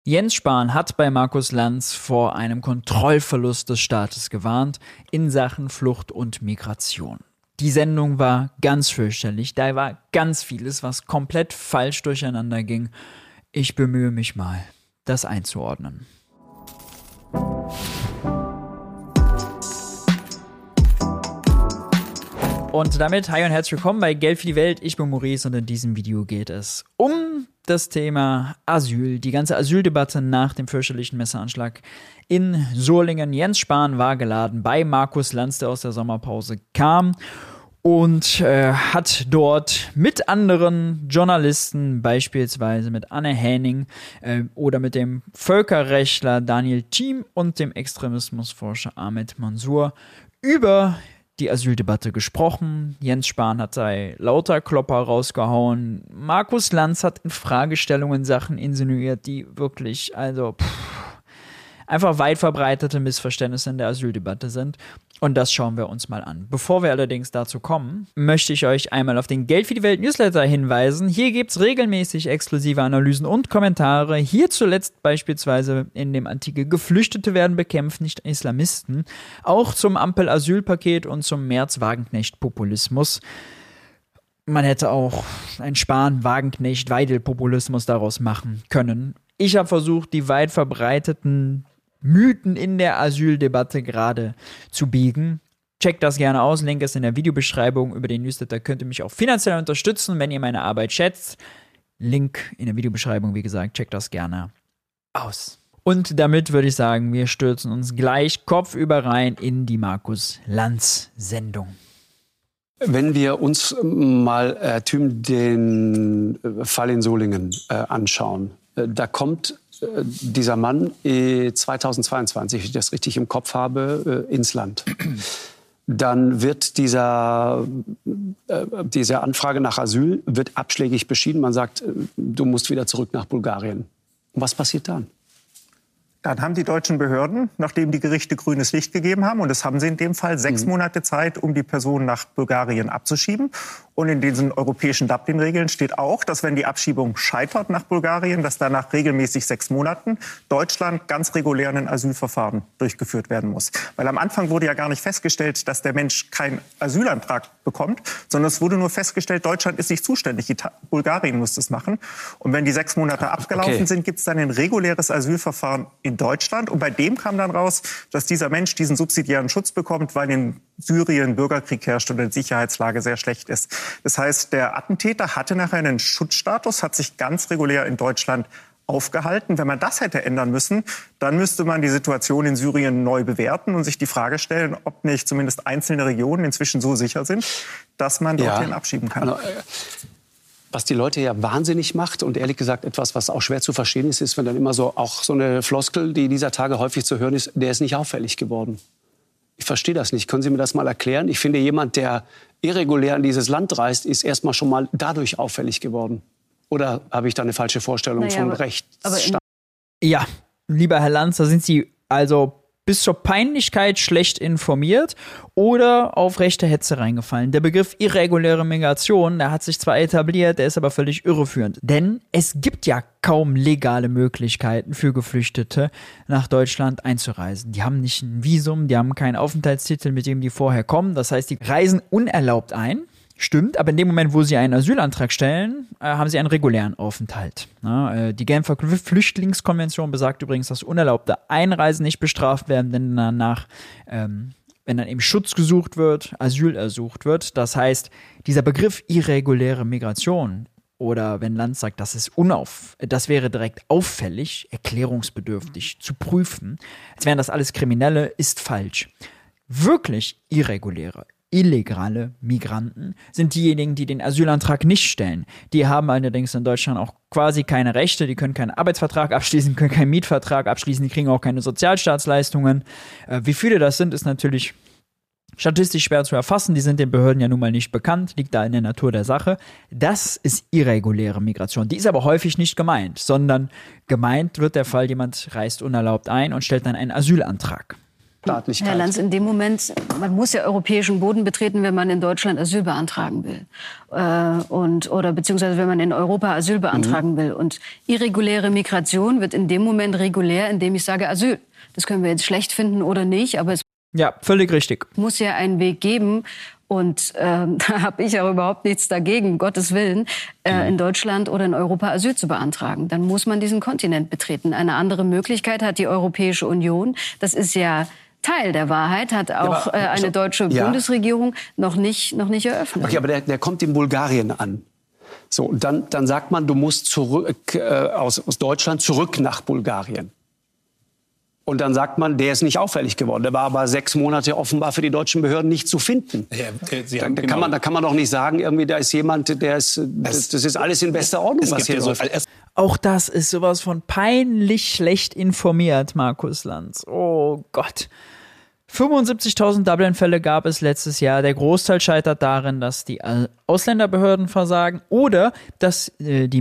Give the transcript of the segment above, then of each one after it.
Jens Spahn hat bei Markus Lanz vor einem Kontrollverlust des Staates gewarnt in Sachen Flucht und Migration. Die Sendung war ganz fürchterlich, da war ganz vieles, was komplett falsch durcheinander ging. Ich bemühe mich mal, das einzuordnen. Und damit hi und herzlich willkommen bei Geld für die Welt. Ich bin Maurice und in diesem Video geht es um das Thema Asyl, die ganze Asyldebatte nach dem fürchterlichen Messeranschlag in Solingen. Jens Spahn war geladen bei Markus Lanz, der aus der Sommerpause kam und hat dort mit anderen Journalisten, beispielsweise mit Anne Häning oder mit dem Völkerrechtler Daniel Thiem und dem Extremismusforscher Ahmed Mansour über die Asyldebatte gesprochen. Jens Spahn hat lauter Klopper rausgehauen. Markus Lanz hat in Fragestellungen Sachen insinuiert, die wirklich, einfach weit verbreitete Missverständnisse in der Asyldebatte sind. Und das schauen wir uns mal an. Bevor wir allerdings dazu kommen, möchte ich euch einmal auf den Geld für die Welt Newsletter hinweisen. Hier gibt's regelmäßig exklusive Analysen und Kommentare. Hier zuletzt beispielsweise in dem Artikel Geflüchtete werden bekämpft, nicht Islamisten. Auch zum Ampel-Asylpaket und zum Merz-Wagenknecht-Populismus. Man hätte auch einen Spahn-Wagenknecht-Weidel-Populismus daraus machen können. Ich habe versucht, die weit verbreiteten Mythen in der Asyldebatte gerade zu biegen. Checkt das gerne aus, Link ist in der Videobeschreibung. Über den Newsletter könnt ihr mich auch finanziell unterstützen, wenn ihr meine Arbeit schätzt. Link in der Videobeschreibung, wie gesagt, checkt das gerne aus. Und damit würde ich sagen, wir stürzen uns gleich kopfüber rein in die Markus-Lanz-Sendung. Wenn wir uns mal den Fall in Solingen anschauen, da kommt dieser Mann 2022, wenn ich das richtig im Kopf habe, ins Land. Dann wird diese Anfrage nach Asyl wird abschlägig beschieden. Man sagt, du musst wieder zurück nach Bulgarien. Und was passiert dann? Dann haben die deutschen Behörden, nachdem die Gerichte grünes Licht gegeben haben, und das haben sie in dem Fall, 6 Monate Zeit, um die Person nach Bulgarien abzuschieben. Und in diesen europäischen Dublin-Regeln steht auch, dass wenn die Abschiebung scheitert nach Bulgarien, dass danach regelmäßig 6 Monaten Deutschland ganz regulär ein Asylverfahren durchgeführt werden muss. Weil am Anfang wurde ja gar nicht festgestellt, dass der Mensch keinen Asylantrag bekommt, sondern es wurde nur festgestellt, Deutschland ist nicht zuständig, Bulgarien muss das machen. Und wenn die 6 Monate abgelaufen sind, gibt es dann ein reguläres Asylverfahren in Deutschland. Und bei dem kam dann raus, dass dieser Mensch diesen subsidiären Schutz bekommt, weil in Syrien Bürgerkrieg herrscht und die Sicherheitslage sehr schlecht ist. Das heißt, der Attentäter hatte nachher einen Schutzstatus, hat sich ganz regulär in Deutschland aufgehalten. Wenn man das hätte ändern müssen, dann müsste man die Situation in Syrien neu bewerten und sich die Frage stellen, ob nicht zumindest einzelne Regionen inzwischen so sicher sind, dass man dorthin abschieben kann. Also, was die Leute ja wahnsinnig macht und ehrlich gesagt etwas, was auch schwer zu verstehen ist, wenn dann immer so eine Floskel, die dieser Tage häufig zu hören ist, der ist nicht auffällig geworden. Ich verstehe das nicht. Können Sie mir das mal erklären? Ich finde, jemand, der irregulär in dieses Land reist, ist erstmal schon mal dadurch auffällig geworden. Oder habe ich da eine falsche Vorstellung von Rechtsstaat? Ja, lieber Herr Lanz, da sind Sie also bis zur Peinlichkeit schlecht informiert oder auf rechte Hetze reingefallen. Der Begriff irreguläre Migration, der hat sich zwar etabliert, der ist aber völlig irreführend. Denn es gibt ja kaum legale Möglichkeiten für Geflüchtete nach Deutschland einzureisen. Die haben nicht ein Visum, die haben keinen Aufenthaltstitel, mit dem die vorher kommen. Das heißt, die reisen unerlaubt ein. Stimmt, aber in dem Moment, wo sie einen Asylantrag stellen, haben sie einen regulären Aufenthalt. Die Genfer Flüchtlingskonvention besagt übrigens, dass unerlaubte Einreisen nicht bestraft werden, denn danach, wenn dann eben Schutz gesucht wird, Asyl ersucht wird. Das heißt, dieser Begriff irreguläre Migration oder wenn Lanz sagt, das wäre direkt auffällig, erklärungsbedürftig zu prüfen, als wären das alles Kriminelle, ist falsch. Wirklich illegale Migranten sind diejenigen, die den Asylantrag nicht stellen. Die haben allerdings in Deutschland auch quasi keine Rechte, die können keinen Arbeitsvertrag abschließen, können keinen Mietvertrag abschließen, die kriegen auch keine Sozialstaatsleistungen. Wie viele das sind, ist natürlich statistisch schwer zu erfassen, die sind den Behörden ja nun mal nicht bekannt, liegt da in der Natur der Sache. Das ist irreguläre Migration. Die ist aber häufig nicht gemeint, sondern gemeint wird der Fall, jemand reist unerlaubt ein und stellt dann einen Asylantrag. Rechtsstaatlichkeit. Herr Lanz, in dem Moment, man muss ja europäischen Boden betreten, wenn man in Deutschland Asyl beantragen will. Oder beziehungsweise wenn man in Europa Asyl beantragen will. Und irreguläre Migration wird in dem Moment regulär, indem ich sage Asyl. Das können wir jetzt schlecht finden oder nicht, aber es Ja, völlig richtig. muss ja einen Weg geben. Und da habe ich auch überhaupt nichts dagegen, um Gottes Willen, in Deutschland oder in Europa Asyl zu beantragen. Dann muss man diesen Kontinent betreten. Eine andere Möglichkeit hat die Europäische Union. Das ist ja Teil der Wahrheit, hat auch eine deutsche Bundesregierung noch nicht eröffnet. Okay, aber der kommt in Bulgarien an. So, und dann sagt man, du musst zurück, aus Deutschland zurück nach Bulgarien. Und dann sagt man, der ist nicht auffällig geworden. Der war aber 6 Monate offenbar für die deutschen Behörden nicht zu finden. Ja, da kann man doch nicht sagen, irgendwie, da ist jemand, das ist alles in bester Ordnung, was hier läuft. Auch das ist sowas von peinlich schlecht informiert, Markus Lanz. Oh Gott. 75.000 Dublin-Fälle gab es letztes Jahr. Der Großteil scheitert darin, dass die Ausländerbehörden versagen oder dass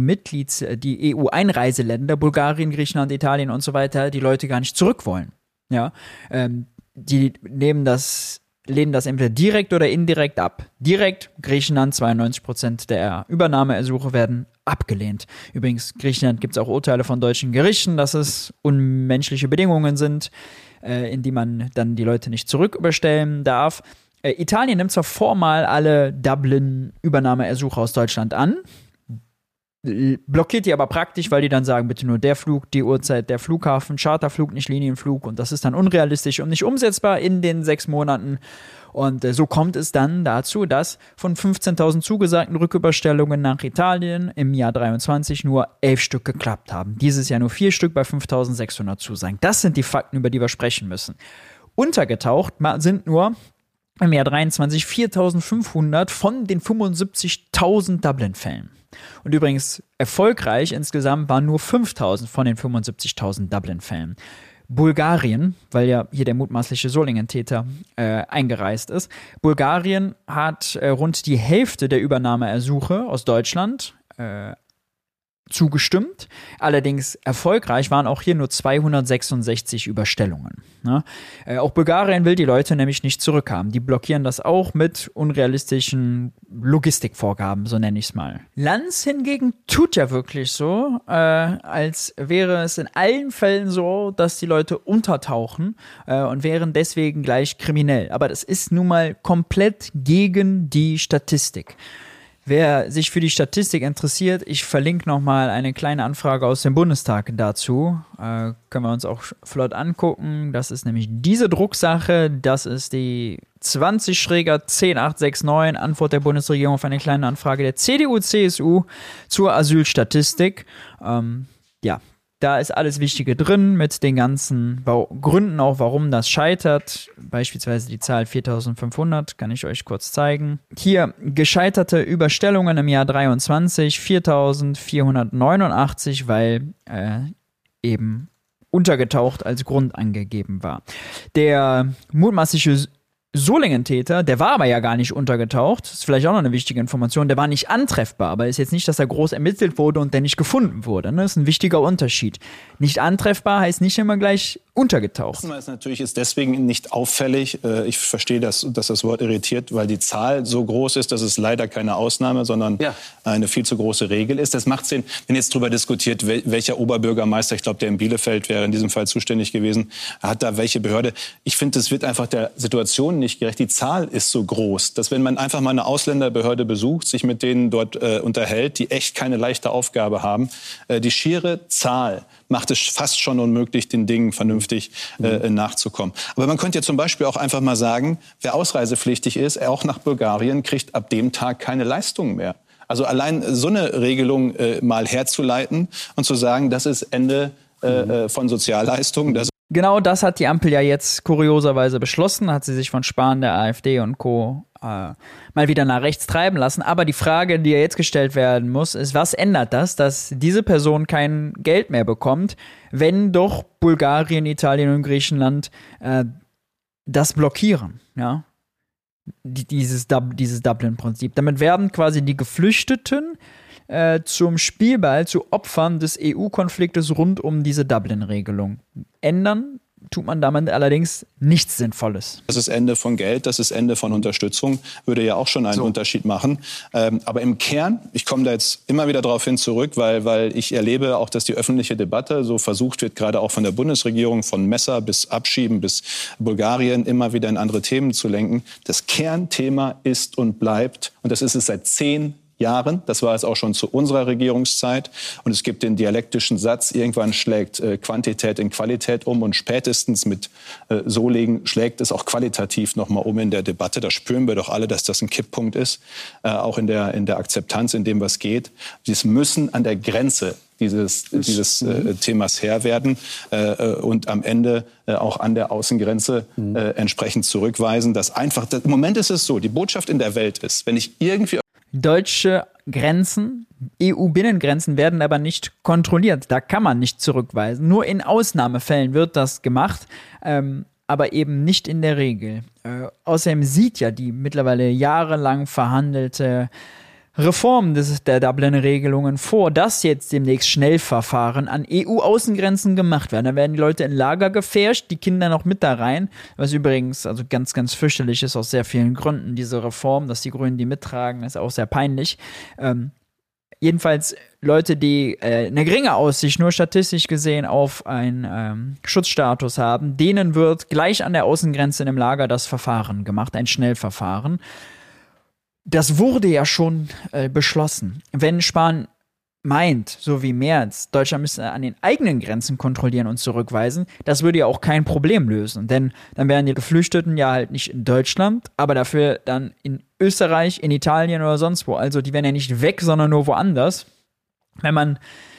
die EU-Einreiseländer, Bulgarien, Griechenland, Italien und so weiter, die Leute gar nicht zurück wollen. Ja, die lehnen das entweder direkt oder indirekt ab. Direkt, Griechenland, 92% der Übernahmeersuche werden abgelehnt. Übrigens, Griechenland gibt es auch Urteile von deutschen Gerichten, dass es unmenschliche Bedingungen sind, in die man dann die Leute nicht zurücküberstellen darf. Italien nimmt zwar formal alle Dublin-Übernahmeersuche aus Deutschland an, blockiert die aber praktisch, weil die dann sagen, bitte nur der Flug, die Uhrzeit, der Flughafen, Charterflug, nicht Linienflug, und das ist dann unrealistisch und nicht umsetzbar in den 6 Monaten. Und so kommt es dann dazu, dass von 15.000 zugesagten Rücküberstellungen nach Italien im Jahr 23 nur 11 Stück geklappt haben. Dieses Jahr nur 4 Stück bei 5.600 Zusagen. Das sind die Fakten, über die wir sprechen müssen. Untergetaucht sind nur im Jahr 23 4.500 von den 75.000 Dublin-Fällen. Und übrigens erfolgreich insgesamt waren nur 5.000 von den 75.000 Dublin-Fällen. Bulgarien, weil ja hier der mutmaßliche Solingen-Täter eingereist ist, Bulgarien hat rund die Hälfte der Übernahmeersuche aus Deutschland zugestimmt. Allerdings erfolgreich waren auch hier nur 266 Überstellungen. Ne? Auch Bulgarien will die Leute nämlich nicht zurückhaben. Die blockieren das auch mit unrealistischen Logistikvorgaben, so nenne ich es mal. Lanz hingegen tut ja wirklich so, als wäre es in allen Fällen so, dass die Leute untertauchen und wären deswegen gleich kriminell. Aber das ist nun mal komplett gegen die Statistik. Wer sich für die Statistik interessiert, ich verlinke nochmal eine kleine Anfrage aus dem Bundestag dazu. Können wir uns auch flott angucken. Das ist nämlich diese Drucksache. Das ist die 20-10869, Antwort der Bundesregierung auf eine kleine Anfrage der CDU-CSU zur Asylstatistik. Da ist alles Wichtige drin mit den ganzen Gründen auch, warum das scheitert. Beispielsweise die Zahl 4.500, kann ich euch kurz zeigen. Hier gescheiterte Überstellungen im Jahr 23, 4.489, weil eben untergetaucht als Grund angegeben war. Der mutmaßliche Solingen-Täter, der war aber ja gar nicht untergetaucht. Das ist vielleicht auch noch eine wichtige Information. Der war nicht antreffbar, aber ist jetzt nicht, dass er groß ermittelt wurde und der nicht gefunden wurde. Ne? Das ist ein wichtiger Unterschied. Nicht antreffbar heißt nicht immer gleich untergetaucht. Das natürlich ist deswegen nicht auffällig. Ich verstehe, dass das Wort irritiert, weil die Zahl so groß ist, dass es leider keine Ausnahme, sondern eine viel zu große Regel ist. Das macht Sinn, wenn jetzt darüber diskutiert, welcher Oberbürgermeister, ich glaube, der in Bielefeld wäre in diesem Fall zuständig gewesen, hat da welche Behörde. Ich finde, das wird einfach der Situation nicht gerecht. Die Zahl ist so groß, dass wenn man einfach mal eine Ausländerbehörde besucht, sich mit denen dort unterhält, die echt keine leichte Aufgabe haben, die schiere Zahl macht es fast schon unmöglich, den Dingen vernünftig nachzukommen. Aber man könnte ja zum Beispiel auch einfach mal sagen, wer ausreisepflichtig ist, auch nach Bulgarien, kriegt ab dem Tag keine Leistungen mehr. Also allein so eine Regelung mal herzuleiten und zu sagen, das ist Ende von Sozialleistungen. Genau das hat die Ampel ja jetzt kurioserweise beschlossen, hat sie sich von Spahn, der AfD und Co. mal wieder nach rechts treiben lassen. Aber die Frage, die ja jetzt gestellt werden muss, ist, was ändert das, dass diese Person kein Geld mehr bekommt, wenn doch Bulgarien, Italien und Griechenland das blockieren, ja? Dieses Dublin-Prinzip. Damit werden quasi die Geflüchteten zum Spielball, zu Opfern des EU-Konfliktes rund um diese Dublin-Regelung. Ändern tut man damit allerdings nichts Sinnvolles. Das ist Ende von Geld, das ist Ende von Unterstützung, würde ja auch schon einen Unterschied machen. Aber im Kern, ich komme da jetzt immer wieder darauf hin zurück, weil ich erlebe auch, dass die öffentliche Debatte so versucht wird, gerade auch von der Bundesregierung, von Messer bis Abschieben bis Bulgarien, immer wieder in andere Themen zu lenken. Das Kernthema ist und bleibt, und das ist es seit 10 Jahren, das war es auch schon zu unserer Regierungszeit. Und es gibt den dialektischen Satz, irgendwann schlägt Quantität in Qualität um und spätestens mit Solingen schlägt es auch qualitativ nochmal um in der Debatte. Da spüren wir doch alle, dass das ein Kipppunkt ist, auch in der Akzeptanz, in dem was geht. Wir müssen an der Grenze dieses Themas Herr werden und am Ende auch an der Außengrenze entsprechend zurückweisen. Im Moment ist es so, die Botschaft in der Welt ist, wenn ich irgendwie deutsche Grenzen, EU-Binnengrenzen werden aber nicht kontrolliert. Da kann man nicht zurückweisen. Nur in Ausnahmefällen wird das gemacht, aber eben nicht in der Regel. Außerdem sieht ja die mittlerweile jahrelang verhandelte Reform der Dublin-Regelungen vor, dass jetzt demnächst Schnellverfahren an EU-Außengrenzen gemacht werden. Da werden die Leute in Lager gefärscht, die Kinder noch mit da rein, was übrigens also ganz, ganz fürchterlich ist aus sehr vielen Gründen, diese Reform, dass die Grünen die mittragen, ist auch sehr peinlich. Jedenfalls Leute, die eine geringe Aussicht, nur statistisch gesehen, auf einen Schutzstatus haben, denen wird gleich an der Außengrenze in dem Lager das Verfahren gemacht, ein Schnellverfahren. Das wurde ja schon beschlossen. Wenn Spahn meint, so wie Merz, Deutschland müsste an den eigenen Grenzen kontrollieren und zurückweisen, das würde ja auch kein Problem lösen. Denn dann wären die Geflüchteten ja halt nicht in Deutschland, aber dafür dann in Österreich, in Italien oder sonst wo. Also die wären ja nicht weg, sondern nur woanders. Wenn man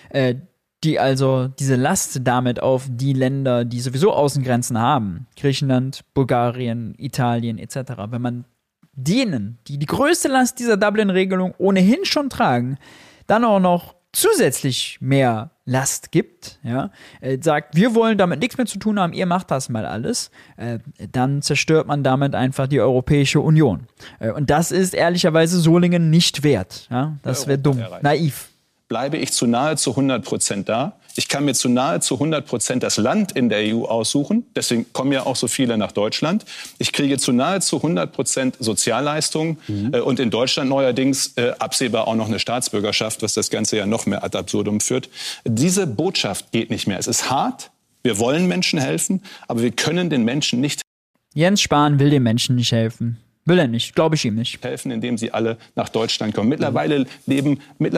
diese Last damit auf die Länder, die sowieso Außengrenzen haben, Griechenland, Bulgarien, Italien etc., wenn man denen, die die größte Last dieser Dublin-Regelung ohnehin schon tragen, dann auch noch zusätzlich mehr Last gibt, ja, sagt, wir wollen damit nichts mehr zu tun haben, ihr macht das mal alles, dann zerstört man damit einfach die Europäische Union. Und das ist ehrlicherweise Solingen nicht wert. Ja? Das wäre dumm, naiv. Bleibe ich zu nahezu 100% da. Ich kann mir zu nahezu 100% das Land in der EU aussuchen. Deswegen kommen ja auch so viele nach Deutschland. Ich kriege zu nahezu 100% Sozialleistungen und in Deutschland neuerdings absehbar auch noch eine Staatsbürgerschaft, was das Ganze ja noch mehr ad absurdum führt. Diese Botschaft geht nicht mehr. Es ist hart. Wir wollen Menschen helfen, aber wir können den Menschen nicht Jens Spahn will den Menschen nicht helfen. Will er nicht, glaube ich ihm nicht. Helfen, indem sie alle nach Deutschland kommen. Mittlerweile leben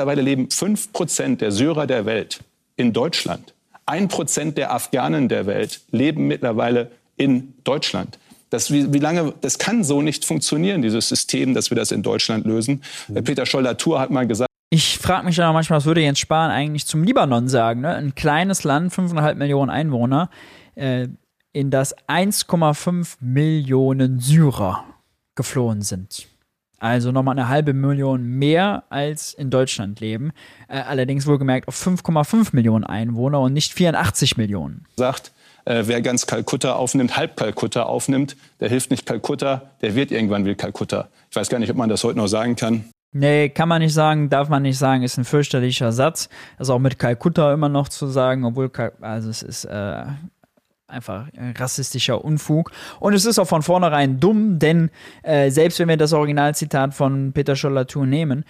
5% der Syrer der Welt in Deutschland. 1% der Afghanen der Welt leben mittlerweile in Deutschland. Das kann so nicht funktionieren, dieses System, dass wir das in Deutschland lösen. Peter Scholl-Latour hat mal gesagt, ich frage mich ja manchmal, was würde Jens Spahn eigentlich zum Libanon sagen? Ne? Ein kleines Land, 5,5 Millionen Einwohner, in das 1,5 Millionen Syrer geflohen sind. Also nochmal 1,5 Million mehr als in Deutschland leben. Allerdings wohlgemerkt auf 5,5 Millionen Einwohner und nicht 84 Millionen. Sagt, wer ganz Kalkutta aufnimmt, halb Kalkutta aufnimmt, der hilft nicht Kalkutta, der wird irgendwann wie Kalkutta. Ich weiß gar nicht, ob man das heute noch sagen kann. Nee, kann man nicht sagen, darf man nicht sagen, ist ein fürchterlicher Satz. Das ist auch mit Kalkutta immer noch zu sagen, obwohl, es ist einfach rassistischer Unfug. Und es ist auch von vornherein dumm, denn selbst wenn wir das Originalzitat von Peter Scholl-Latour nehmen,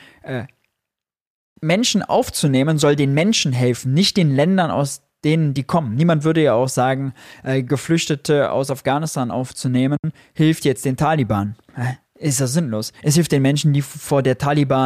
Menschen aufzunehmen soll den Menschen helfen, nicht den Ländern, aus denen die kommen. Niemand würde ja auch sagen, Geflüchtete aus Afghanistan aufzunehmen, hilft jetzt den Taliban. Ist das sinnlos. Es hilft den Menschen, die vor dem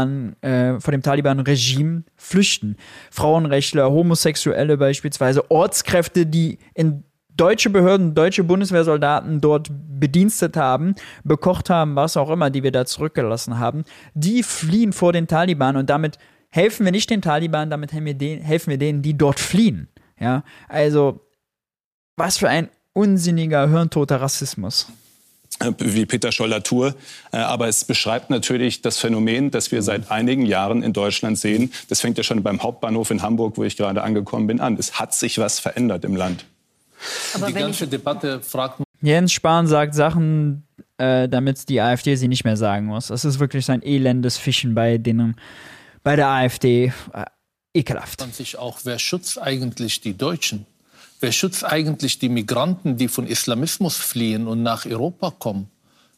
Taliban-Regime flüchten. Frauenrechtler, Homosexuelle beispielsweise, Ortskräfte, die in deutsche Behörden, deutsche Bundeswehrsoldaten dort bedienstet haben, bekocht haben, was auch immer, die wir da zurückgelassen haben, die fliehen vor den Taliban und damit helfen wir nicht den Taliban, damit helfen wir denen, die dort fliehen. Ja, also was für ein unsinniger, hirntoter Rassismus. Wie Peter Scholl-Latour, aber es beschreibt natürlich das Phänomen, das wir seit einigen Jahren in Deutschland sehen. Das fängt ja schon beim Hauptbahnhof in Hamburg, wo ich gerade angekommen bin, an. Es hat sich was verändert im Land. Aber die ganze Debatte fragt. Jens Spahn sagt Sachen, damit die AfD sie nicht mehr sagen muss. Das ist wirklich so ein elendes Fischen bei der AfD. Ekelhaft. Man sich auch, wer schützt eigentlich die Deutschen? Wer schützt eigentlich die Migranten, die von Islamismus fliehen und nach Europa kommen?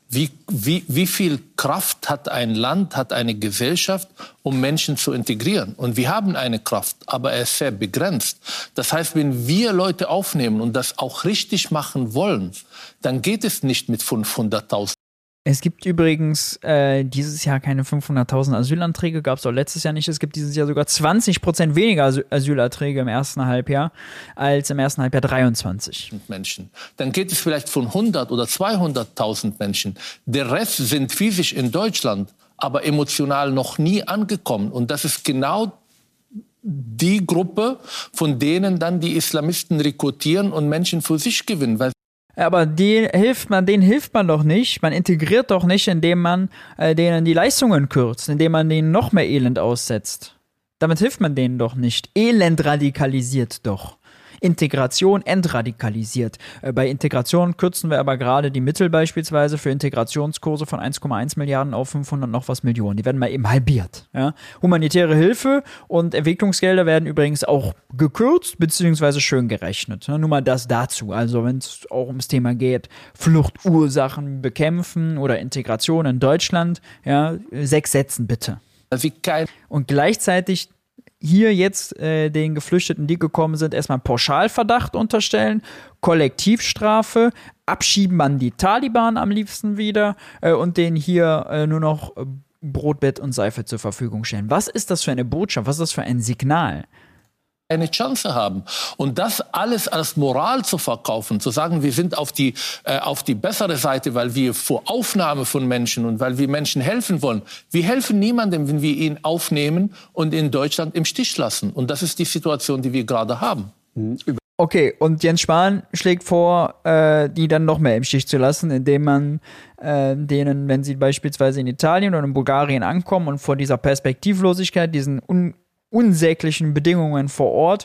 Wie viel Kraft hat ein Land, hat eine Gesellschaft, um Menschen zu integrieren? Und wir haben eine Kraft, aber er ist sehr begrenzt. Das heißt, wenn wir Leute aufnehmen und das auch richtig machen wollen, dann geht es nicht mit 500.000. Es gibt übrigens dieses Jahr keine 500.000 Asylanträge, gab es auch letztes Jahr nicht. Es gibt dieses Jahr sogar 20% weniger Asylanträge im ersten Halbjahr als im ersten Halbjahr 23. Menschen. Dann geht es vielleicht von 100 oder 200.000 Menschen. Der Rest sind physisch in Deutschland, aber emotional noch nie angekommen. Und das ist genau die Gruppe, von denen dann die Islamisten rekrutieren und Menschen für sich gewinnen. Weil aber denen hilft man doch nicht. Man integriert doch nicht, indem man denen die Leistungen kürzt, indem man denen noch mehr Elend aussetzt. Damit hilft man denen doch nicht. Elend radikalisiert doch. Integration entradikalisiert. Bei Integration kürzen wir aber gerade die Mittel beispielsweise für Integrationskurse von 1,1 Milliarden auf 500 noch was Millionen. Die werden mal eben halbiert. Ja? Humanitäre Hilfe und Entwicklungsgelder werden übrigens auch gekürzt bzw. schön gerechnet. Nur mal das dazu. Also wenn es auch ums Thema geht, Fluchtursachen bekämpfen oder Integration in Deutschland, ja, 6 Sätzen bitte. Und gleichzeitig hier jetzt den Geflüchteten, die gekommen sind, erstmal Pauschalverdacht unterstellen, Kollektivstrafe, abschieben an die Taliban am liebsten wieder und denen hier nur noch Brotbett und Seife zur Verfügung stellen. Was ist das für eine Botschaft? Was ist das für ein Signal? Eine Chance haben. Und das alles als Moral zu verkaufen, zu sagen, wir sind auf die bessere Seite, weil wir vor Aufnahme von Menschen und weil wir Menschen helfen wollen. Wir helfen niemandem, wenn wir ihn aufnehmen und in Deutschland im Stich lassen. Und das ist die Situation, die wir gerade haben. Okay, und Jens Spahn schlägt vor, die dann noch mehr im Stich zu lassen, indem man denen, wenn sie beispielsweise in Italien oder in Bulgarien ankommen und vor dieser Perspektivlosigkeit, diesen unsäglichen Bedingungen vor Ort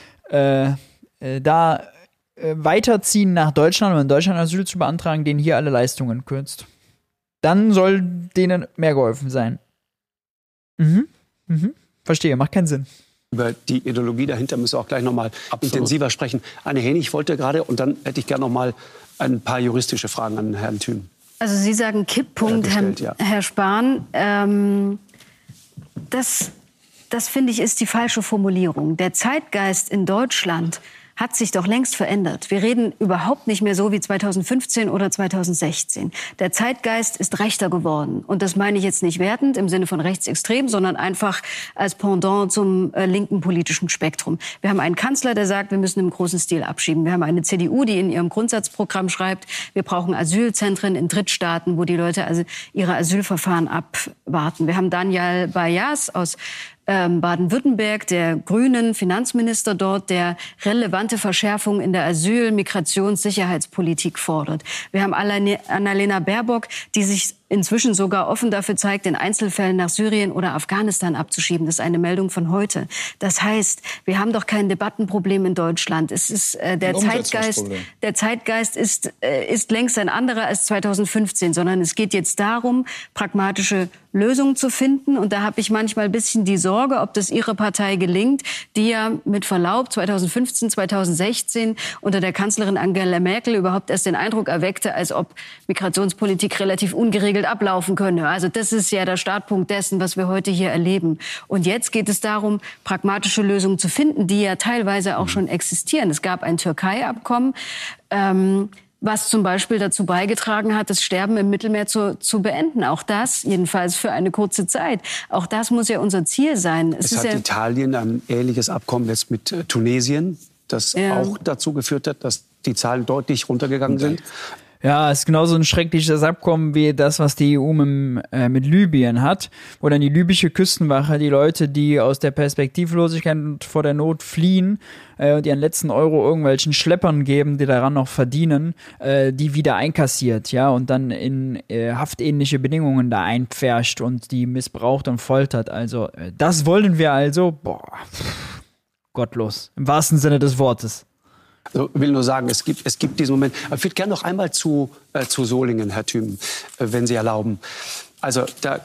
weiterziehen nach Deutschland, um in Deutschland Asyl zu beantragen, denen hier alle Leistungen kürzt. Dann soll denen mehr geholfen sein. Verstehe, macht keinen Sinn. Über die Ideologie dahinter müssen wir auch gleich noch mal intensiver sprechen. Anne Hennig, ich wollte gerade, und dann hätte ich gerne noch mal ein paar juristische Fragen an Herrn Thüm. Also Sie sagen Kipppunkt, Herr Spahn. Das finde ich, ist die falsche Formulierung. Der Zeitgeist in Deutschland hat sich doch längst verändert. Wir reden überhaupt nicht mehr so wie 2015 oder 2016. Der Zeitgeist ist rechter geworden. Und das meine ich jetzt nicht wertend im Sinne von rechtsextrem, sondern einfach als Pendant zum linken politischen Spektrum. Wir haben einen Kanzler, der sagt, wir müssen im großen Stil abschieben. Wir haben eine CDU, die in ihrem Grundsatzprogramm schreibt, wir brauchen Asylzentren in Drittstaaten, wo die Leute also ihre Asylverfahren abwarten. Wir haben Daniel Bayas aus Baden-Württemberg, der grünen Finanzminister dort, der relevante Verschärfungen in der Asyl-, Migrations-, Sicherheitspolitik fordert. Wir haben Annalena Baerbock, die sich inzwischen sogar offen dafür zeigt, in Einzelfällen nach Syrien oder Afghanistan abzuschieben. Das ist eine Meldung von heute. Das heißt, wir haben doch kein Debattenproblem in Deutschland. Es ist der Zeitgeist ist längst ein anderer als 2015, sondern es geht jetzt darum, pragmatische Lösungen zu finden. Und da habe ich manchmal ein bisschen die Sorge, ob das Ihrer Partei gelingt, die ja mit Verlaub 2015, 2016 unter der Kanzlerin Angela Merkel überhaupt erst den Eindruck erweckte, als ob Migrationspolitik relativ ungeregelt ablaufen könne. Also das ist ja der Startpunkt dessen, was wir heute hier erleben. Und jetzt geht es darum, pragmatische Lösungen zu finden, die ja teilweise auch schon existieren. Es gab ein Türkei-Abkommen, was zum Beispiel dazu beigetragen hat, das Sterben im Mittelmeer zu beenden. Auch das, jedenfalls für eine kurze Zeit. Auch das muss ja unser Ziel sein. Es hat Italien ein ähnliches Abkommen jetzt mit Tunesien, das auch dazu geführt hat, dass die Zahlen deutlich runtergegangen sind. Ja, es ist genauso ein schreckliches Abkommen wie das, was die EU mit Libyen hat, wo dann die libysche Küstenwache die Leute, die aus der Perspektivlosigkeit und vor der Not fliehen und ihren letzten Euro irgendwelchen Schleppern geben, die daran noch verdienen, die wieder einkassiert, ja, und dann in haftähnliche Bedingungen da einpfercht und die missbraucht und foltert. Also das wollen wir also, gottlos, im wahrsten Sinne des Wortes. Also, ich will nur sagen, es gibt diesen Moment. Aber ich würde gerne noch einmal zu Solingen, Herr Thüm, wenn Sie erlauben. Also da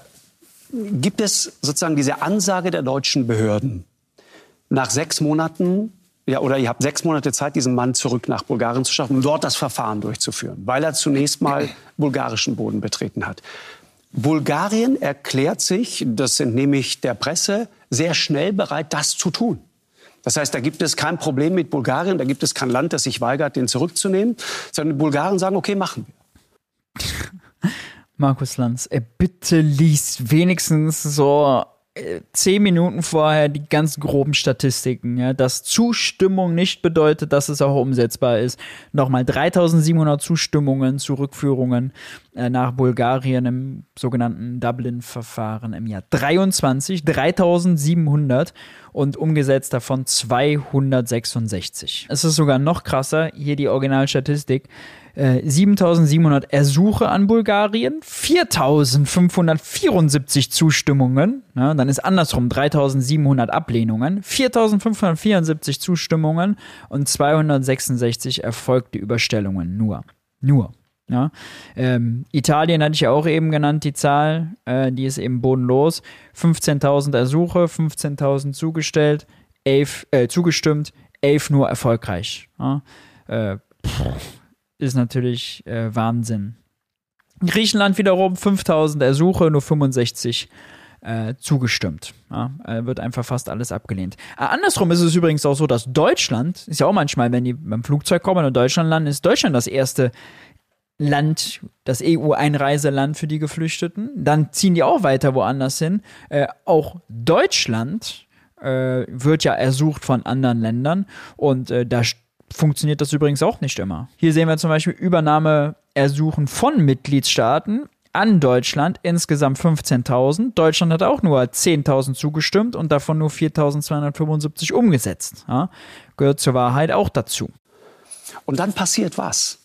gibt es sozusagen diese Ansage der deutschen Behörden. Nach 6 Monaten Ja, oder ihr habt 6 Monate Zeit, diesen Mann zurück nach Bulgarien zu schaffen, um dort das Verfahren durchzuführen, weil er zunächst mal bulgarischen Boden betreten hat. Bulgarien erklärt sich, das entnehme ich der Presse, sehr schnell bereit, das zu tun. Das heißt, da gibt es kein Problem mit Bulgarien, da gibt es kein Land, das sich weigert, den zurückzunehmen, sondern die Bulgaren sagen, okay, machen wir. Markus Lanz, bitte lies wenigstens so 10 Minuten vorher die ganz groben Statistiken, ja, dass Zustimmung nicht bedeutet, dass es auch umsetzbar ist. Nochmal 3700 Zustimmungen zu Rückführungen nach Bulgarien im sogenannten Dublin-Verfahren im Jahr 23, 3700 und umgesetzt davon 266. Es ist sogar noch krasser, hier die Originalstatistik, 7.700 Ersuche an Bulgarien, 4.574 Zustimmungen, ja, dann ist andersrum 3.700 Ablehnungen, 4.574 Zustimmungen und 266 erfolgte Überstellungen nur. Ja. Italien hatte ich ja auch eben genannt, die Zahl, die ist eben bodenlos. 15.000 Ersuche, 15.000 zugestimmt, 11 nur erfolgreich. Ja. Ist natürlich Wahnsinn. Griechenland wiederum 5.000 Ersuche, nur 65 zugestimmt. Ja, wird einfach fast alles abgelehnt. Andersrum ist es übrigens auch so, dass Deutschland, ist ja auch manchmal, wenn die beim Flugzeug kommen und Deutschland landen, ist Deutschland das erste Land, das EU-Einreiseland für die Geflüchteten. Dann ziehen die auch weiter woanders hin. Auch Deutschland wird ja ersucht von anderen Ländern und da funktioniert das übrigens auch nicht immer. Hier sehen wir zum Beispiel Übernahmeersuchen von Mitgliedstaaten an Deutschland, insgesamt 15.000. Deutschland hat auch nur 10.000 zugestimmt und davon nur 4.275 umgesetzt. Ja, gehört zur Wahrheit auch dazu. Und dann passiert was?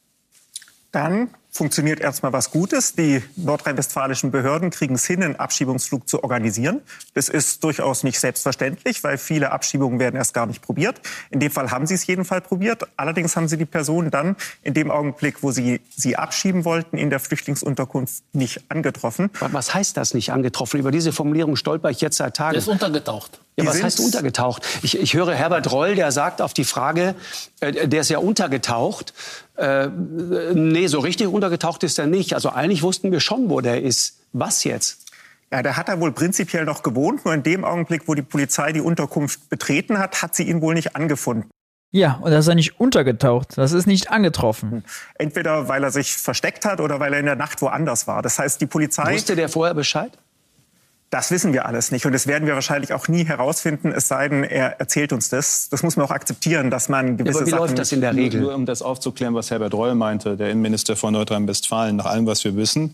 Dann funktioniert erstmal was Gutes. Die nordrhein-westfälischen Behörden kriegen es hin, einen Abschiebungsflug zu organisieren. Das ist durchaus nicht selbstverständlich, weil viele Abschiebungen werden erst gar nicht probiert. In dem Fall haben sie es jedenfalls probiert. Allerdings haben sie die Person dann in dem Augenblick, wo sie abschieben wollten, in der Flüchtlingsunterkunft nicht angetroffen. Was heißt das, nicht angetroffen? Über diese Formulierung stolper ich jetzt seit Tagen. Der ist untergetaucht. Ja, was heißt untergetaucht? Ich höre Herbert Reul, der sagt auf die Frage, der ist ja untergetaucht. Nee, so richtig untergetaucht ist er nicht. Also eigentlich wussten wir schon, wo der ist. Was jetzt? Ja, der hat da wohl prinzipiell noch gewohnt. Nur in dem Augenblick, wo die Polizei die Unterkunft betreten hat, hat sie ihn wohl nicht angefunden. Ja, und da ist er nicht untergetaucht. Das ist nicht angetroffen. Entweder weil er sich versteckt hat oder weil er in der Nacht woanders war. Das heißt, die Polizei... Wusste der vorher Bescheid? Das wissen wir alles nicht und das werden wir wahrscheinlich auch nie herausfinden, es sei denn, er erzählt uns das. Das muss man auch akzeptieren, dass man gewisse Sachen... Aber wie läuft das in der Regel? Nur um das aufzuklären, was Herbert Reul meinte, der Innenminister von Nordrhein-Westfalen, nach allem, was wir wissen,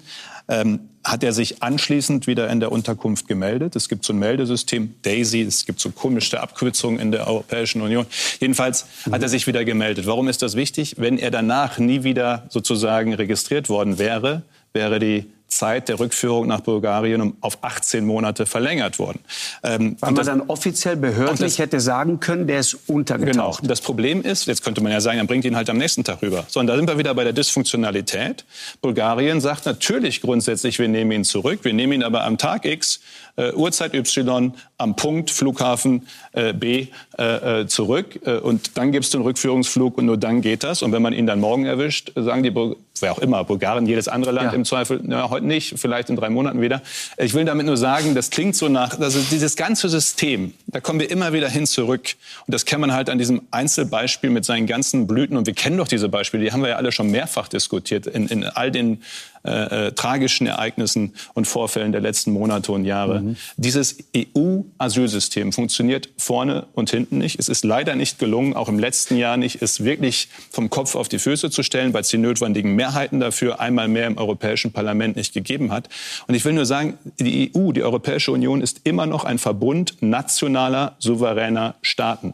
hat er sich anschließend wieder in der Unterkunft gemeldet. Es gibt so ein Meldesystem, DAISY, es gibt so komische Abkürzungen in der Europäischen Union. Jedenfalls hat er sich wieder gemeldet. Warum ist das wichtig? Wenn er danach nie wieder sozusagen registriert worden wäre, wäre die Zeit der Rückführung nach Bulgarien auf 18 Monate verlängert worden. Weil man dann offiziell behördlich hätte sagen können, der ist untergetaucht. Genau. Das Problem ist, jetzt könnte man ja sagen, dann bringt ihn halt am nächsten Tag rüber. Sondern da sind wir wieder bei der Dysfunktionalität. Bulgarien sagt natürlich grundsätzlich, wir nehmen ihn zurück. Wir nehmen ihn aber am Tag X, Uhrzeit Y, am Punkt Flughafen B zurück. Und dann gibt es den Rückführungsflug und nur dann geht das. Und wenn man ihn dann morgen erwischt, sagen die wer auch immer, Bulgarien, jedes andere Land im Zweifel, na, heute nicht, vielleicht in 3 Monaten wieder. Ich will damit nur sagen, das klingt so nach, also dieses ganze System, da kommen wir immer wieder hin zurück. Und das kann man halt an diesem Einzelbeispiel mit seinen ganzen Blüten, und wir kennen doch diese Beispiele, die haben wir ja alle schon mehrfach diskutiert, in all den tragischen Ereignissen und Vorfällen der letzten Monate und Jahre. Dieses EU-Asylsystem funktioniert vorne und hinten nicht. Es ist leider nicht gelungen, auch im letzten Jahr nicht, es wirklich vom Kopf auf die Füße zu stellen, weil es die notwendigen Mehrheiten dafür einmal mehr im Europäischen Parlament nicht gegeben hat. Und ich will nur sagen, die EU, die Europäische Union, ist immer noch ein Verbund nationaler, souveräner Staaten.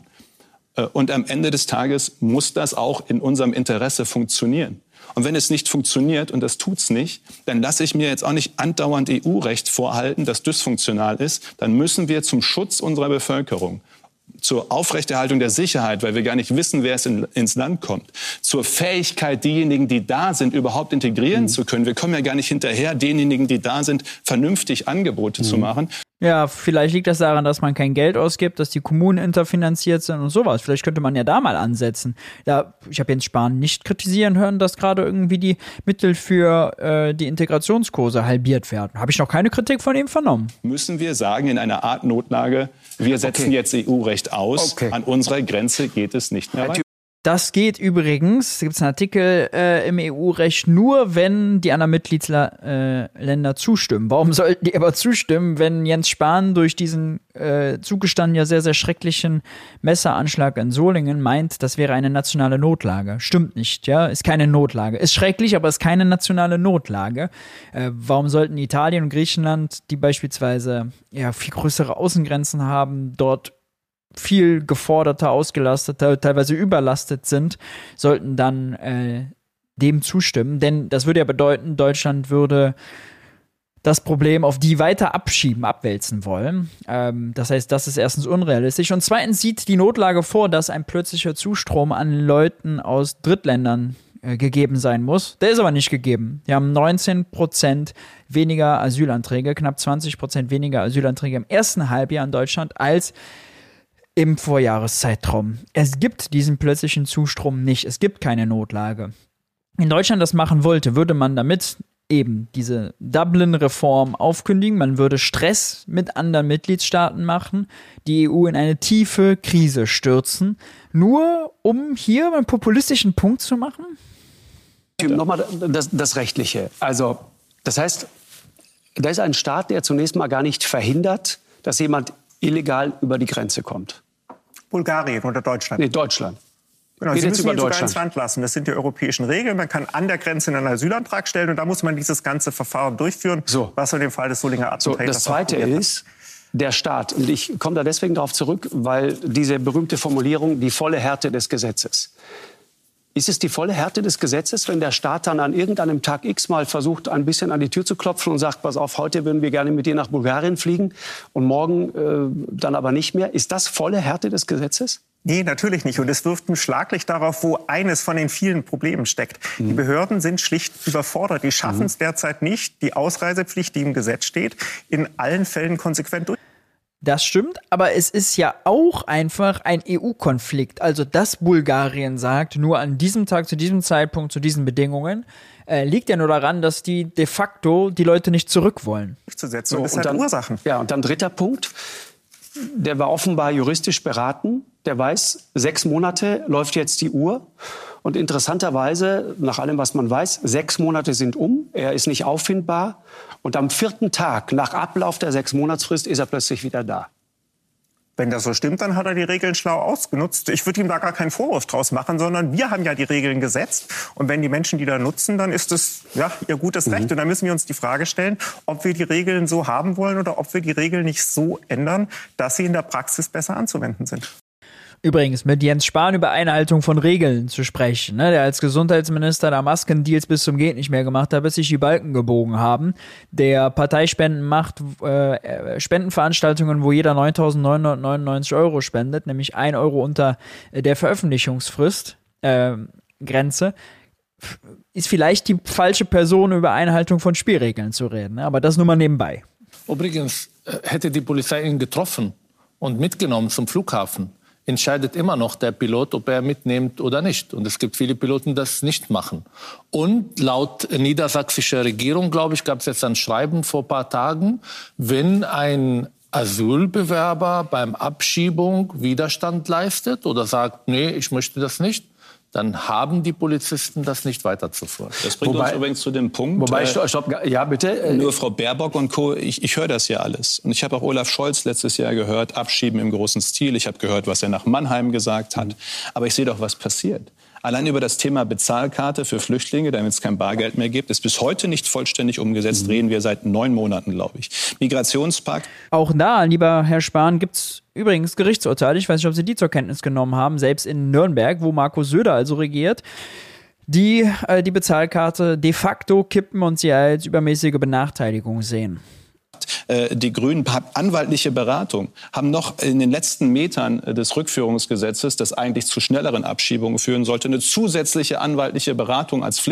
Und am Ende des Tages muss das auch in unserem Interesse funktionieren. Und wenn es nicht funktioniert, und das tut's nicht, dann lasse ich mir jetzt auch nicht andauernd EU-Recht vorhalten, das dysfunktional ist. Dann müssen wir zum Schutz unserer Bevölkerung, zur Aufrechterhaltung der Sicherheit, weil wir gar nicht wissen, wer es ins Land kommt, zur Fähigkeit, diejenigen, die da sind, überhaupt integrieren zu können. Wir kommen ja gar nicht hinterher, denjenigen, die da sind, vernünftig Angebote zu machen. Ja, vielleicht liegt das daran, dass man kein Geld ausgibt, dass die Kommunen interfinanziert sind und sowas. Vielleicht könnte man ja da mal ansetzen. Ja, ich habe Jens Spahn nicht kritisieren hören, dass gerade irgendwie die Mittel für die Integrationskurse halbiert werden. Habe ich noch keine Kritik von ihm vernommen. Müssen wir sagen, in einer Art Notlage, wir setzen jetzt EU-Recht aus, an unserer Grenze geht es nicht mehr weiter. Das geht übrigens, da gibt es einen Artikel im EU-Recht, nur wenn die anderen Mitgliedsländer zustimmen. Warum sollten die aber zustimmen, wenn Jens Spahn durch diesen zugestanden ja sehr, sehr schrecklichen Messeranschlag in Solingen meint, das wäre eine nationale Notlage? Stimmt nicht, ja, ist keine Notlage. Ist schrecklich, aber ist keine nationale Notlage. Warum sollten Italien und Griechenland, die beispielsweise ja viel größere Außengrenzen haben, dort viel geforderter, ausgelasteter, teilweise überlastet sind, sollten dann dem zustimmen. Denn das würde ja bedeuten, Deutschland würde das Problem auf die weiter abwälzen wollen. Das heißt, das ist erstens unrealistisch. Und zweitens sieht die Notlage vor, dass ein plötzlicher Zustrom an Leuten aus Drittländern gegeben sein muss. Der ist aber nicht gegeben. Wir haben 19% weniger Asylanträge, knapp 20% weniger Asylanträge im ersten Halbjahr in Deutschland als im Vorjahreszeitraum. Es gibt diesen plötzlichen Zustrom nicht. Es gibt keine Notlage. Wenn Deutschland das machen wollte, würde man damit eben diese Dublin-Reform aufkündigen. Man würde Stress mit anderen Mitgliedstaaten machen, die EU in eine tiefe Krise stürzen, nur um hier einen populistischen Punkt zu machen? Nochmal das Rechtliche. Also, das heißt, da ist ein Staat, der zunächst mal gar nicht verhindert, dass jemand illegal über die Grenze kommt. Bulgarien oder Deutschland? Nee, Deutschland. Genau, Sie müssen ihn sogar ins Land lassen. Das sind die europäischen Regeln. Man kann an der Grenze einen Asylantrag stellen und da muss man dieses ganze Verfahren durchführen, was in dem Fall des Solinger Attentäters. Das Zweite ist, der Staat, und ich komme da deswegen darauf zurück, weil diese berühmte Formulierung, die volle Härte des Gesetzes. Ist es die volle Härte des Gesetzes, wenn der Staat dann an irgendeinem Tag X mal versucht, ein bisschen an die Tür zu klopfen und sagt, pass auf, heute würden wir gerne mit dir nach Bulgarien fliegen und morgen dann aber nicht mehr? Ist das volle Härte des Gesetzes? Nee, natürlich nicht. Und es wirft ein Schlaglicht darauf, wo eines von den vielen Problemen steckt. Die Behörden sind schlicht überfordert. Die schaffen es derzeit nicht, die Ausreisepflicht, die im Gesetz steht, in allen Fällen konsequent durch. Das stimmt, aber es ist ja auch einfach ein EU-Konflikt. Also, dass Bulgarien sagt, nur an diesem Tag, zu diesem Zeitpunkt, zu diesen Bedingungen, liegt ja nur daran, dass die de facto die Leute nicht zurück wollen. Durchzusetzen. Und das hat Ursachen. Ja, und dann dritter Punkt. Der war offenbar juristisch beraten. Der weiß, 6 Monate läuft jetzt die Uhr. Und interessanterweise, nach allem, was man weiß, 6 Monate sind um. Er ist nicht auffindbar. Und am 4. Tag nach Ablauf der 6-Monatsfrist ist er plötzlich wieder da. Wenn das so stimmt, dann hat er die Regeln schlau ausgenutzt. Ich würde ihm da gar keinen Vorwurf draus machen, sondern wir haben ja die Regeln gesetzt. Und wenn die Menschen die da nutzen, dann ist es ja ihr gutes Recht. Und dann müssen wir uns die Frage stellen, ob wir die Regeln so haben wollen oder ob wir die Regeln nicht so ändern, dass sie in der Praxis besser anzuwenden sind. Übrigens, mit Jens Spahn über Einhaltung von Regeln zu sprechen, ne, der als Gesundheitsminister da Maskendeals bis zum Geht nicht mehr gemacht hat, bis sich die Balken gebogen haben, der Parteispenden macht, Spendenveranstaltungen, wo jeder 9.999 € spendet, nämlich 1 € unter der Veröffentlichungsfrist, Grenze, ist vielleicht die falsche Person, über Einhaltung von Spielregeln zu reden, ne? Aber das nur mal nebenbei. Übrigens, hätte die Polizei ihn getroffen und mitgenommen zum Flughafen, entscheidet immer noch der Pilot, ob er mitnimmt oder nicht. Und es gibt viele Piloten, die das nicht machen. Und laut niedersächsischer Regierung, glaube ich, gab es jetzt ein Schreiben vor ein paar Tagen, wenn ein Asylbewerber beim Abschiebung Widerstand leistet oder sagt, nee, ich möchte das nicht, dann haben die Polizisten das nicht weiterzuführen. Das bringt uns übrigens zu dem Punkt. Wobei, stopp, ja bitte. Nur Frau Baerbock und Co., ich höre das ja alles. Und ich habe auch Olaf Scholz letztes Jahr gehört, Abschieben im großen Stil. Ich habe gehört, was er nach Mannheim gesagt hat. Aber ich sehe doch, was passiert. Allein über das Thema Bezahlkarte für Flüchtlinge, damit es kein Bargeld mehr gibt, ist bis heute nicht vollständig umgesetzt. Reden wir seit 9 Monaten, glaube ich. Migrationspakt. Auch da, lieber Herr Spahn, gibt es übrigens Gerichtsurteile. Ich weiß nicht, ob Sie die zur Kenntnis genommen haben. Selbst in Nürnberg, wo Markus Söder also regiert, die Bezahlkarte de facto kippen und sie als übermäßige Benachteiligung sehen. Die Grünen, anwaltliche Beratung, haben noch in den letzten Metern des Rückführungsgesetzes, das eigentlich zu schnelleren Abschiebungen führen sollte, eine zusätzliche anwaltliche Beratung als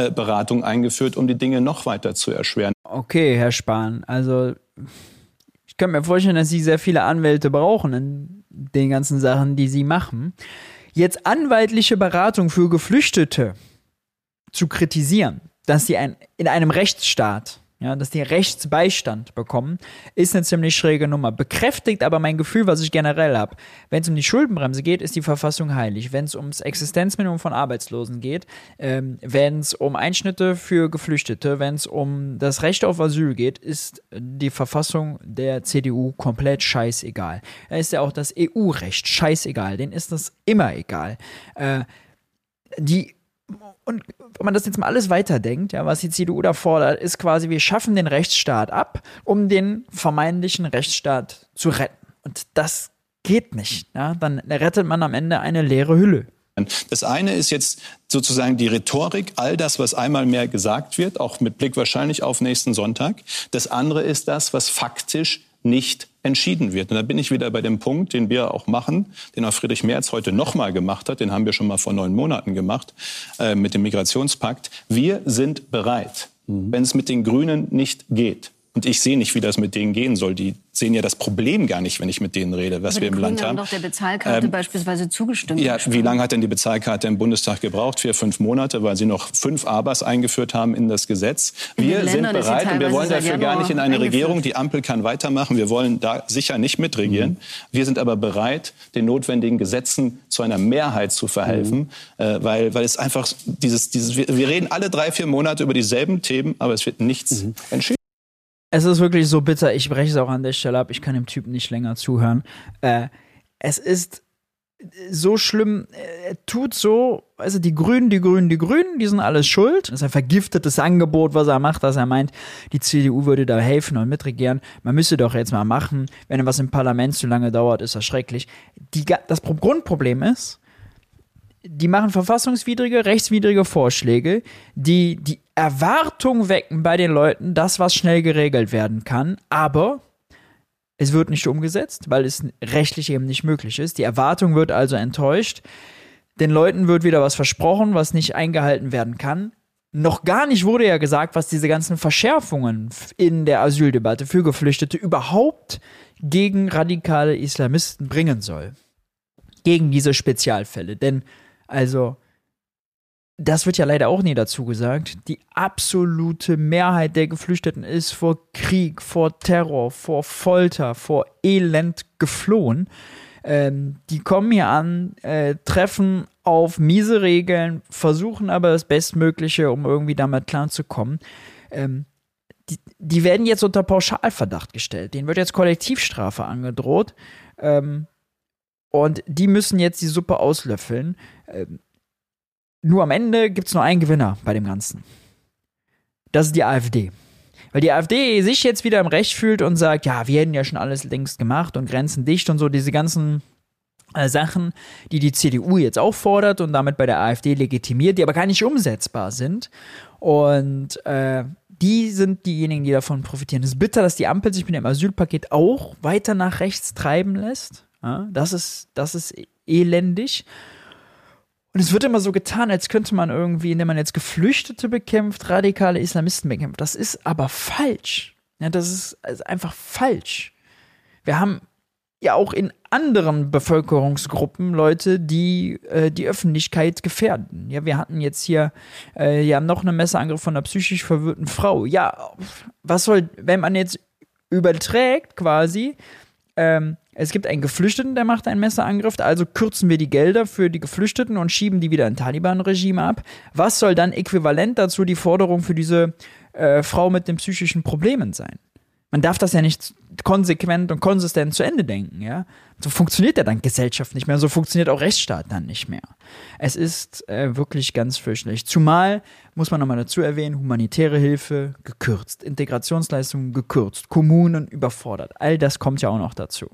Pflichtberatung eingeführt, um die Dinge noch weiter zu erschweren. Okay, Herr Spahn, also Ich könnte mir vorstellen, dass sie sehr viele Anwälte brauchen in den ganzen Sachen, die sie machen. Jetzt anwaltliche Beratung für Geflüchtete zu kritisieren, dass sie in einem Rechtsstaat, ja, dass die Rechtsbeistand bekommen, ist eine ziemlich schräge Nummer. Bekräftigt aber mein Gefühl, was ich generell habe. Wenn es um die Schuldenbremse geht, ist die Verfassung heilig. Wenn es ums Existenzminimum von Arbeitslosen geht, wenn es um Einschnitte für Geflüchtete, wenn es um das Recht auf Asyl geht, ist die Verfassung der CDU komplett scheißegal. Da ist ja auch das EU-Recht scheißegal. Denen ist das immer egal. Und wenn man das jetzt mal alles weiterdenkt, ja, was die CDU da fordert, ist quasi, wir schaffen den Rechtsstaat ab, um den vermeintlichen Rechtsstaat zu retten. Und das geht nicht. Ja? Dann rettet man am Ende eine leere Hülle. Das eine ist jetzt sozusagen die Rhetorik, all das, was einmal mehr gesagt wird, auch mit Blick wahrscheinlich auf nächsten Sonntag. Das andere ist das, was faktisch nicht entschieden wird. Und da bin ich wieder bei dem Punkt, den wir auch machen, den auch Friedrich Merz heute nochmal gemacht hat, den haben wir schon mal vor 9 Monaten gemacht, mit dem Migrationspakt. Wir sind bereit, wenn es mit den Grünen nicht geht. Und ich sehe nicht, wie das mit denen gehen soll. Die sehen ja das Problem gar nicht, wenn ich mit denen rede, was wir im Land haben. Aber die Grünen haben doch der Bezahlkarte beispielsweise zugestimmt. Ja, wie lange hat denn die Bezahlkarte im Bundestag gebraucht? 4-5 Monate, weil sie noch 5 Abers eingeführt haben in das Gesetz. Wir sind bereit und wir wollen dafür gar nicht in eine Regierung. Die Ampel kann weitermachen. Wir wollen da sicher nicht mitregieren. Wir sind aber bereit, den notwendigen Gesetzen zu einer Mehrheit zu verhelfen, weil es einfach wir reden alle 3-4 Monate über dieselben Themen, aber es wird nichts entschieden. Es ist wirklich so bitter, ich breche es auch an der Stelle ab, ich kann dem Typen nicht länger zuhören. Es ist so schlimm, er tut so, also die Grünen, die sind alles schuld. Das ist ein vergiftetes Angebot, was er macht, dass er meint, die CDU würde da helfen und mitregieren. Man müsste doch jetzt mal machen, wenn was im Parlament zu lange dauert, ist das schrecklich. Das Grundproblem ist, die machen verfassungswidrige, rechtswidrige Vorschläge, die die Erwartung wecken bei den Leuten, dass was schnell geregelt werden kann, aber es wird nicht umgesetzt, weil es rechtlich eben nicht möglich ist. Die Erwartung wird also enttäuscht. Den Leuten wird wieder was versprochen, was nicht eingehalten werden kann. Noch gar nicht wurde ja gesagt, was diese ganzen Verschärfungen in der Asyldebatte für Geflüchtete überhaupt gegen radikale Islamisten bringen soll. Gegen diese Spezialfälle. Denn also, das wird ja leider auch nie dazu gesagt, die absolute Mehrheit der Geflüchteten ist vor Krieg, vor Terror, vor Folter, vor Elend geflohen. Die kommen hier an, treffen auf miese Regeln, versuchen aber das Bestmögliche, um irgendwie damit klarzukommen. Die werden jetzt unter Pauschalverdacht gestellt. Denen wird jetzt Kollektivstrafe angedroht. Und die müssen jetzt die Suppe auslöffeln. Nur am Ende gibt es nur einen Gewinner bei dem Ganzen. Das ist die AfD. Weil die AfD sich jetzt wieder im Recht fühlt und sagt, ja, wir hätten ja schon alles längst gemacht und Grenzen dicht und so, diese ganzen Sachen, die CDU jetzt auch fordert und damit bei der AfD legitimiert, die aber gar nicht umsetzbar sind. Und die sind diejenigen, die davon profitieren. Es ist bitter, dass die Ampel sich mit dem Asylpaket auch weiter nach rechts treiben lässt. Ja, das ist elendig. Und es wird immer so getan, als könnte man irgendwie, indem man jetzt Geflüchtete bekämpft, radikale Islamisten bekämpft. Das ist aber falsch. Ja, das ist einfach falsch. Wir haben ja auch in anderen Bevölkerungsgruppen Leute, die die Öffentlichkeit gefährden. Ja, wir hatten jetzt hier noch einen Messerangriff von einer psychisch verwirrten Frau. Ja, was soll, wenn man jetzt überträgt quasi, es gibt einen Geflüchteten, der macht einen Messerangriff, also kürzen wir die Gelder für die Geflüchteten und schieben die wieder in Taliban-Regime ab. Was soll dann äquivalent dazu die Forderung für diese Frau mit den psychischen Problemen sein? Man darf das ja nicht konsequent und konsistent zu Ende denken, ja. So funktioniert ja dann Gesellschaft nicht mehr, so funktioniert auch Rechtsstaat dann nicht mehr. Es ist wirklich ganz fürchterlich. Zumal, muss man nochmal dazu erwähnen, humanitäre Hilfe gekürzt, Integrationsleistungen gekürzt, Kommunen überfordert. All das kommt ja auch noch dazu.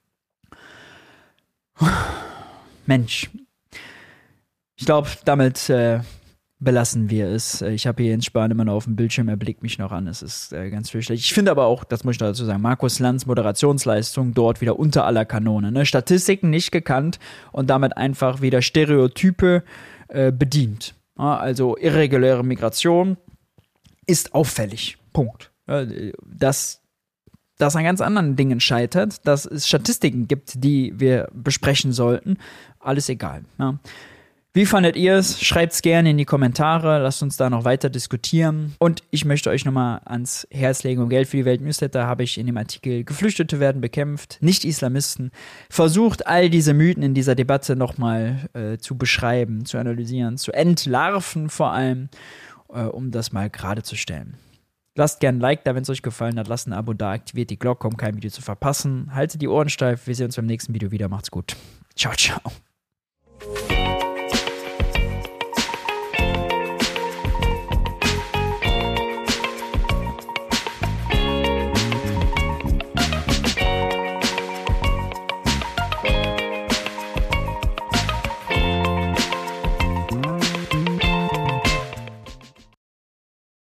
Mensch. Ich glaube, damit belassen wir es. Ich habe hier Jens Spahn immer noch auf dem Bildschirm, er blickt mich noch an. Es ist ganz fürchterlich. Ich finde aber auch, das muss ich dazu sagen, Markus Lanz Moderationsleistung dort wieder unter aller Kanone. Ne? Statistiken nicht gekannt und damit einfach wieder Stereotype bedient. Ja, also irreguläre Migration ist auffällig. Punkt. Das das an ganz anderen Dingen scheitert, dass es Statistiken gibt, die wir besprechen sollten. Alles egal. Ja. Wie fandet ihr es? Schreibt es gerne in die Kommentare, lasst uns da noch weiter diskutieren. Und ich möchte euch nochmal ans Herz legen, um Geld für die Welt Newsletter habe ich in dem Artikel Geflüchtete werden bekämpft, nicht Islamisten. Versucht all diese Mythen in dieser Debatte nochmal zu beschreiben, zu analysieren, zu entlarven vor allem, um das mal gerade zu stellen. Lasst gerne ein Like da, wenn es euch gefallen hat. Lasst ein Abo da, aktiviert die Glocke, um kein Video zu verpassen. Haltet die Ohren steif. Wir sehen uns beim nächsten Video wieder. Macht's gut. Ciao, ciao.